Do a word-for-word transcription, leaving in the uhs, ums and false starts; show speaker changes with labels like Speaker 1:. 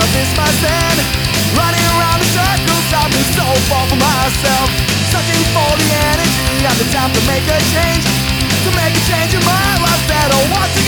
Speaker 1: of this my sin. Running around in circles, I've been so far from myself. Searching for the energy and the time to make a change. To make a change in my life that I want to